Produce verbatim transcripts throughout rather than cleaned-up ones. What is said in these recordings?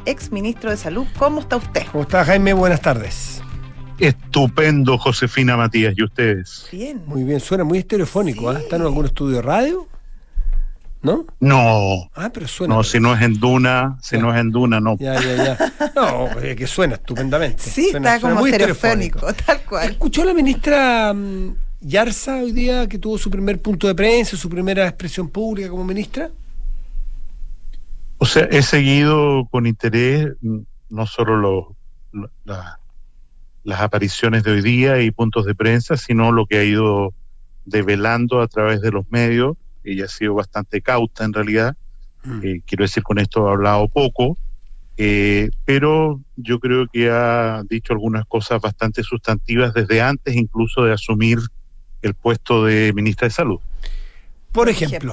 ex ministro de Salud. ¿Cómo está usted? ¿Cómo está, Jaime? Buenas tardes. Estupendo, Josefina, Matías, ¿y ustedes? Bien. Muy bien, suena muy estereofónico, ¿eh? Sí. ¿Está en algún estudio de radio? ¿No? No. Ah, pero suena. No, pero... si no es en Duna, si ya. no es en Duna, no. Ya, ya, ya. No, es que suena estupendamente. Sí, suena, está suena como muy estereofónico, tal cual. ¿Escuchó la ministra um, Yarza hoy día que tuvo su primer punto de prensa, su primera expresión pública como ministra? O sea, he seguido con interés no solo lo, lo, la, las apariciones de hoy día y puntos de prensa, sino lo que ha ido develando a través de los medios. Ella ha sido bastante cauta en realidad, mm. eh, quiero decir, con esto ha hablado poco, eh, pero yo creo que ha dicho algunas cosas bastante sustantivas desde antes incluso de asumir el puesto de ministra de Salud. Por ejemplo,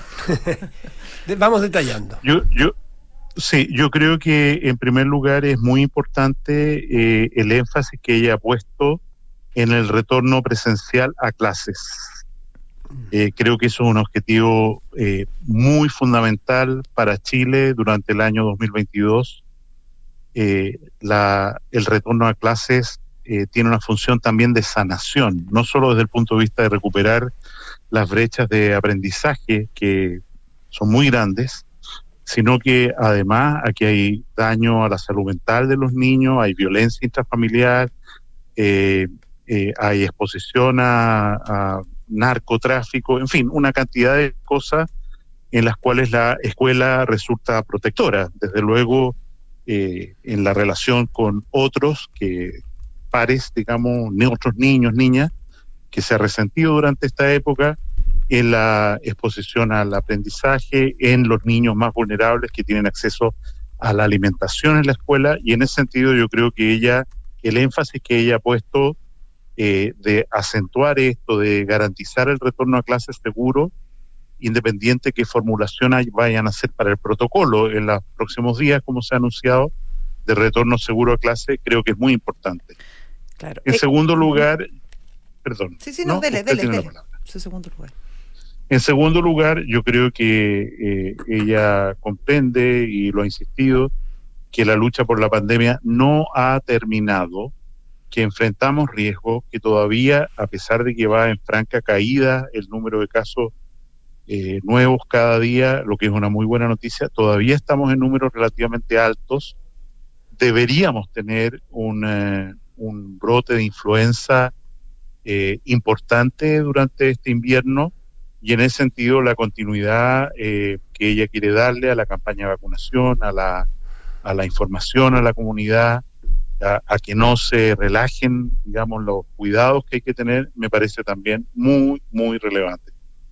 vamos detallando. Yo, yo, sí, yo creo que en primer lugar es muy importante eh, el énfasis que ella ha puesto en el retorno presencial a clases. Eh, creo que eso es un objetivo eh, muy fundamental para Chile durante el año dos mil veintidós. Eh, la, el retorno a clases eh, tiene una función también de sanación, no solo desde el punto de vista de recuperar las brechas de aprendizaje que son muy grandes, sino que además aquí hay daño a la salud mental de los niños, hay violencia intrafamiliar, eh, eh, hay exposición a, a narcotráfico, en fin, una cantidad de cosas en las cuales la escuela resulta protectora, desde luego eh, en la relación con otros que pares, digamos, otros niños, niñas, que se ha resentido durante esta época, en la exposición al aprendizaje, en los niños más vulnerables que tienen acceso a la alimentación en la escuela, y en ese sentido yo creo que ella, el énfasis que ella ha puesto eh, de acentuar esto, de garantizar el retorno a clases seguro, independiente qué formulación hay, vayan a hacer para el protocolo en los próximos días, como se ha anunciado, de retorno seguro a clase, creo que es muy importante. Claro. En eh, segundo lugar, perdón. Sí, sí, no, ¿no? dele, Usted dele, tiene dele. la palabra. Su segundo lugar. En segundo lugar, yo creo que eh, ella comprende, y lo ha insistido, que la lucha por la pandemia no ha terminado, que enfrentamos riesgos, que todavía, a pesar de que va en franca caída el número de casos eh, nuevos cada día, lo que es una muy buena noticia, todavía estamos en números relativamente altos. Deberíamos tener un, eh, un brote de influenza eh, importante durante este invierno, y en ese sentido la continuidad eh, que ella quiere darle a la campaña de vacunación, a la, a la información a la comunidad, a, a que no se relajen, digamos, los cuidados que hay que tener, me parece también muy, muy relevante.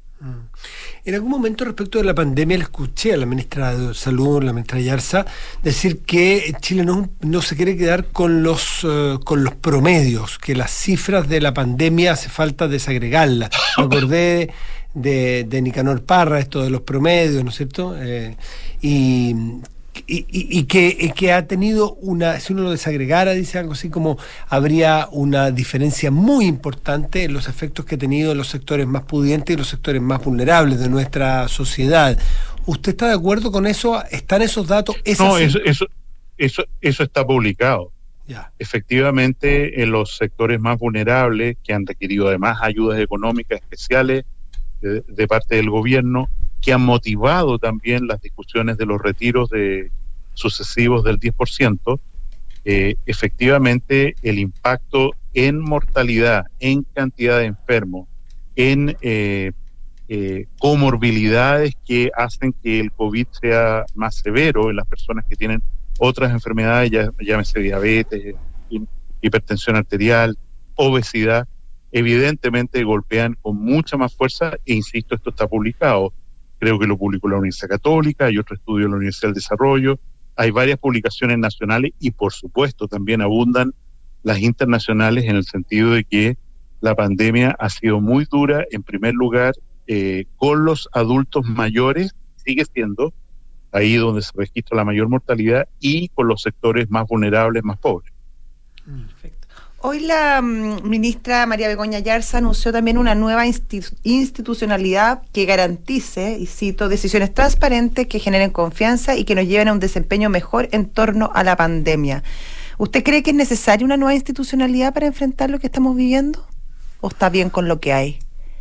En algún momento respecto de la pandemia le escuché a la ministra de Salud, la ministra Yarza, decir que Chile no, no se quiere quedar con los uh, con los promedios, que las cifras de la pandemia hace falta desagregarlas. Me acordé de, de Nicanor Parra, esto de los promedios, ¿no es cierto? Eh, y Y, y, y, que, y que ha tenido una, si uno lo desagregara, dice algo así como habría una diferencia muy importante en los efectos que ha tenido en los sectores más pudientes y los sectores más vulnerables de nuestra sociedad. ¿Usted está de acuerdo con eso? ¿Están esos datos? ¿Es no, así? eso, eso, eso, eso está publicado. Ya. Efectivamente, en los sectores más vulnerables, que han requerido además ayudas económicas especiales de, de parte del gobierno, que han motivado también las discusiones de los retiros de sucesivos del diez por ciento, eh, efectivamente el impacto en mortalidad, en cantidad de enfermos, en eh, eh, comorbilidades que hacen que el COVID sea más severo en las personas que tienen otras enfermedades, ya, llámese diabetes, hipertensión arterial, obesidad, evidentemente golpean con mucha más fuerza, e insisto, esto está publicado. Creo que lo publicó la Universidad Católica, hay otro estudio de la Universidad del Desarrollo, hay varias publicaciones nacionales y por supuesto también abundan las internacionales, en el sentido de que la pandemia ha sido muy dura, en primer lugar, eh, con los adultos mayores, sigue siendo ahí donde se registra la mayor mortalidad, y con los sectores más vulnerables, más pobres. Perfecto. Hoy la mm, ministra María Begoña Yarza anunció también una nueva institu- institucionalidad que garantice, y cito, decisiones transparentes que generen confianza y que nos lleven a un desempeño mejor en torno a la pandemia. ¿Usted cree que es necesaria una nueva institucionalidad para enfrentar lo que estamos viviendo? ¿O está bien con lo que hay?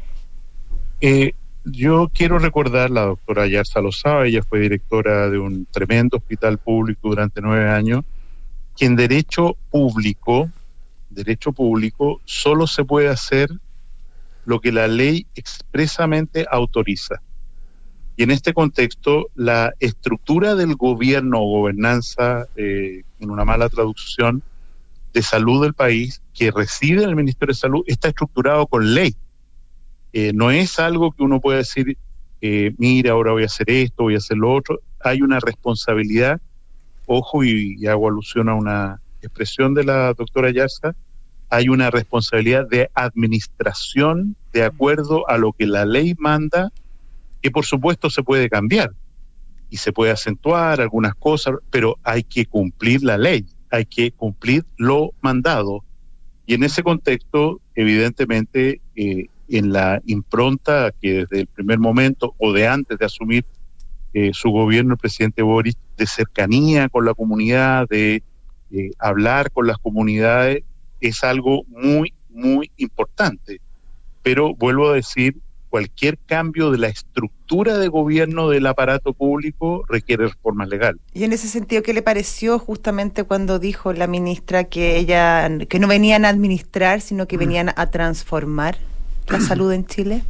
Eh, yo quiero recordar, la doctora Yarza lo sabe, ella fue directora de un tremendo hospital público durante nueve años, que en derecho público, derecho público, solo se puede hacer lo que la ley expresamente autoriza. Y en este contexto, la estructura del gobierno o gobernanza, eh, en una mala traducción, de salud del país, que reside en el Ministerio de Salud, está estructurado con ley. Eh, no es algo que uno pueda decir, eh, mira, ahora voy a hacer esto, voy a hacer lo otro. Hay una responsabilidad, ojo, y, y hago alusión a una expresión de la doctora Yarza, hay una responsabilidad de administración de acuerdo a lo que la ley manda, que por supuesto se puede cambiar y se puede acentuar algunas cosas, pero hay que cumplir la ley, hay que cumplir lo mandado. Y en ese contexto, evidentemente, eh, en la impronta que desde el primer momento o de antes de asumir eh, su gobierno, el presidente Boric, de cercanía con la comunidad, de eh, hablar con las comunidades, es algo muy, muy importante. Pero vuelvo a decir, cualquier cambio de la estructura de gobierno del aparato público requiere reformas legales. Y en ese sentido, ¿qué le pareció justamente cuando dijo la ministra que ella que no venían a administrar, sino que venían a transformar la salud en Chile?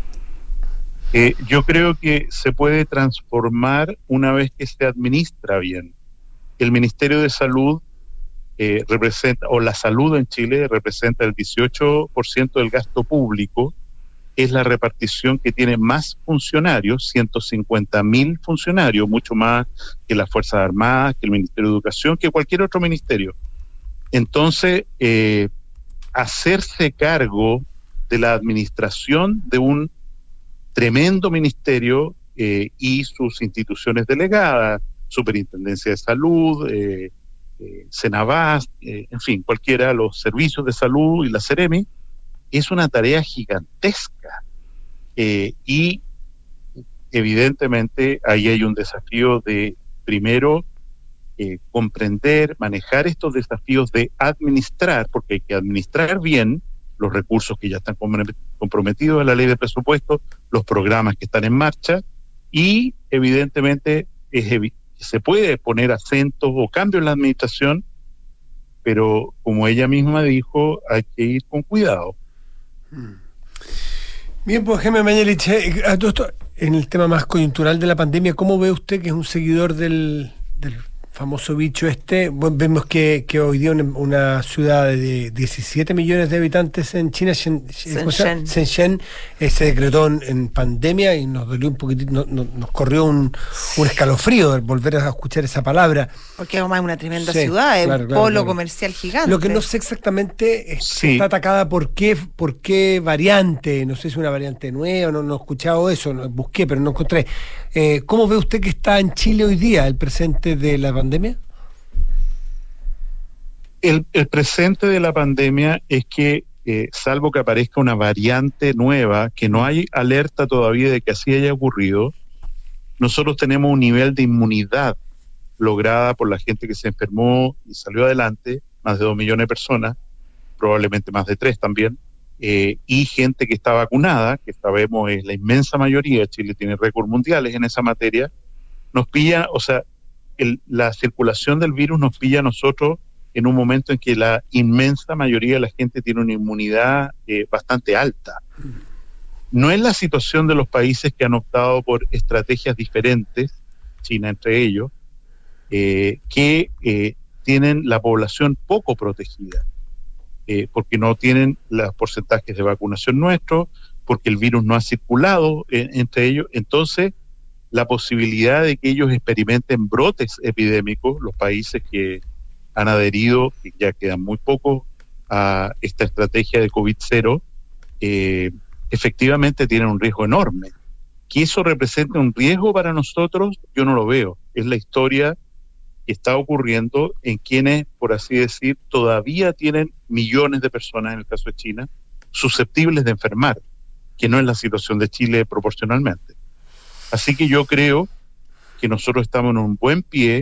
Eh, yo creo que se puede transformar una vez que se administra bien. El Ministerio de Salud eh, representa, o la salud en Chile representa el dieciocho por ciento del gasto público, es la repartición que tiene más funcionarios, ciento cincuenta mil funcionarios, mucho más que las Fuerzas Armadas, que el Ministerio de Educación, que cualquier otro ministerio. Entonces, eh, hacerse cargo de la administración de un tremendo ministerio eh, y sus instituciones delegadas, Superintendencia de Salud, eh, eh, Senabas, eh, en fin, cualquiera, los servicios de salud y la Seremi, es una tarea gigantesca. Eh, y evidentemente ahí hay un desafío de, primero, eh, comprender, manejar estos desafíos de administrar, porque hay que administrar bien los recursos que ya están comprometidos en la ley de presupuesto, los programas que están en marcha, y evidentemente es evi- se puede poner acentos o cambios en la administración, pero como ella misma dijo, hay que ir con cuidado. Bien, pues Jaime Mañalich, eh, a todo esto, en el tema más coyuntural de la pandemia, ¿cómo ve usted, que es un seguidor del, del famoso bicho este? Bueno, vemos que, que hoy día una, una ciudad de diecisiete millones de habitantes en China, Shen, Shenzhen, Shenzhen eh, se decretó en, en pandemia, y nos dolió un poquitito, no, no, nos corrió un, un escalofrío al volver a escuchar esa palabra. Porque además es una tremenda Sí, ciudad, es claro, un claro, polo claro. comercial gigante. Lo que no sé exactamente es Sí. que está atacada por qué, por qué variante, no sé si es una variante nueva, no, no he escuchado eso, no, busqué, pero no encontré. Eh, ¿Cómo ve usted que está en Chile hoy día el presente de la pandemia? El, el presente de la pandemia es que, eh, salvo que aparezca una variante nueva, que no hay alerta todavía de que así haya ocurrido, nosotros tenemos un nivel de inmunidad lograda por la gente que se enfermó y salió adelante, más de dos millones de personas, probablemente más de tres también, eh, y gente que está vacunada, que sabemos es la inmensa mayoría. Chile tiene récords mundiales en esa materia. Nos pilla, o sea, el, la circulación del virus nos pilla a nosotros en un momento en que la inmensa mayoría de la gente tiene una inmunidad eh, bastante alta. No es la situación de los países que han optado por estrategias diferentes, China entre ellos, eh, que eh, tienen la población poco protegida, eh, porque no tienen los porcentajes de vacunación nuestros, porque el virus no ha circulado eh, entre ellos. Entonces, la posibilidad de que ellos experimenten brotes epidémicos, los países que han adherido, que ya quedan muy pocos, a esta estrategia de COVID cero, eh, efectivamente tienen un riesgo enorme. Que eso represente un riesgo para nosotros, yo no lo veo. Es la historia que está ocurriendo en quienes, por así decir, todavía tienen millones de personas, en el caso de China, susceptibles de enfermar, que no es la situación de Chile proporcionalmente. Así que yo creo que nosotros estamos en un buen pie.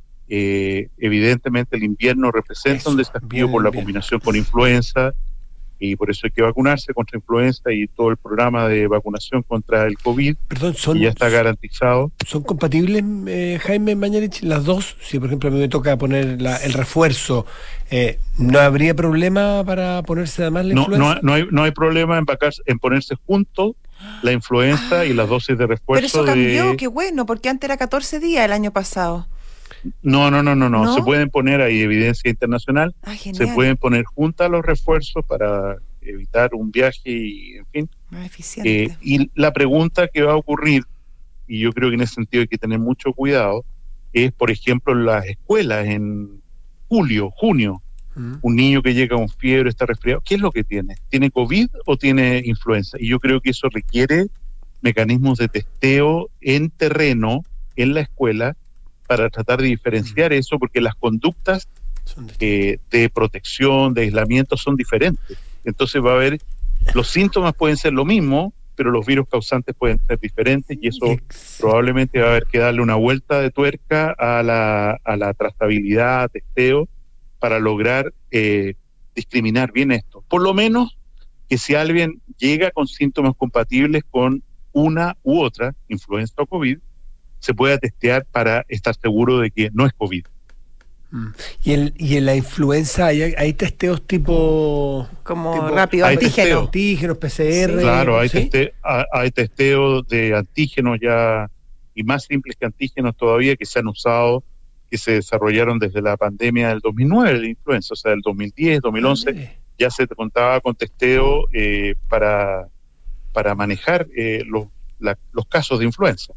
Eh, evidentemente el invierno representa Eso, un desafío por la invierno. combinación con influenza, y por eso hay que vacunarse contra influenza y todo el programa de vacunación contra el COVID, Perdón, son, que ya está garantizado. ¿son compatibles, eh, Jaime Mañalich, las dos? Si, por ejemplo, a mí me toca poner la, el refuerzo, eh, ¿no habría problema para ponerse además la No, influenza? no, no, hay, no hay problema en, vacarse, en ponerse juntos la influenza Ah, y las dosis de refuerzo. Pero eso cambió, de... qué bueno, porque antes era catorce días el año pasado. No, no, no, no, no, ¿No? se pueden poner, hay evidencia internacional, Ah, se genial. pueden poner juntas los refuerzos para evitar un viaje y, en fin. Más eficiente. Eh, y la pregunta que va a ocurrir, y yo creo que en ese sentido hay que tener mucho cuidado, es, por ejemplo, en las escuelas en julio, junio, Mm. un niño que llega con fiebre, está resfriado, ¿qué es lo que tiene? ¿Tiene COVID o tiene influenza? Y yo creo que eso requiere mecanismos de testeo en terreno, en la escuela, para tratar de diferenciar eso, porque las conductas Son distintos. eh, de protección, de aislamiento son diferentes. Entonces va a haber, los síntomas pueden ser lo mismo, pero los virus causantes pueden ser diferentes, y eso Ex- probablemente va a haber que darle una vuelta de tuerca a la, a la trazabilidad, testeo, para lograr eh, discriminar bien esto. Por lo menos que si alguien llega con síntomas compatibles con una u otra, influenza o COVID, se pueda testear para estar seguro de que no es COVID. Mm. ¿Y, en, y en la influenza hay, hay testeos tipo... Como tipo- rápido, hay antígeno. testeo. antígenos, P C R? Sí. Claro, hay, ¿sí? teste, ha- hay testeos de antígenos ya, y más simples que antígenos todavía, que se han usado, que se desarrollaron desde la pandemia del dos mil nueve, de la influenza, o sea, del dos mil diez, dos mil once, Ah, mire. ya se contaba con testeo eh, para, para manejar eh, los, la- los casos de influenza.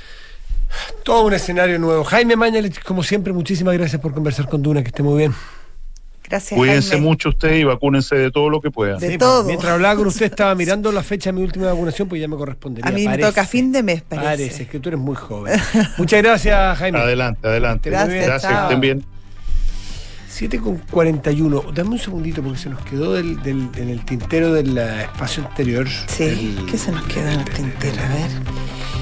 Todo un escenario nuevo. Jaime Mañalich, como siempre, muchísimas gracias por conversar con Duna, que esté muy bien. Gracias, Cuídense Jaime. mucho ustedes y vacúnense de todo lo que puedan. De Sí, todo. Mientras hablaba con usted, estaba mirando la fecha de mi última vacunación, pues ya me correspondería. A mí me parece. toca fin de mes, parece. Parece, es que tú eres muy joven. Muchas gracias, Jaime. Adelante, adelante. Gracias, Gracias, que chao. estén bien. siete con cuarenta y uno. Dame un segundito porque se nos quedó del, del- en el tintero del eh, espacio anterior. Sí, el- ¿qué se nos queda en el tintero? A ver.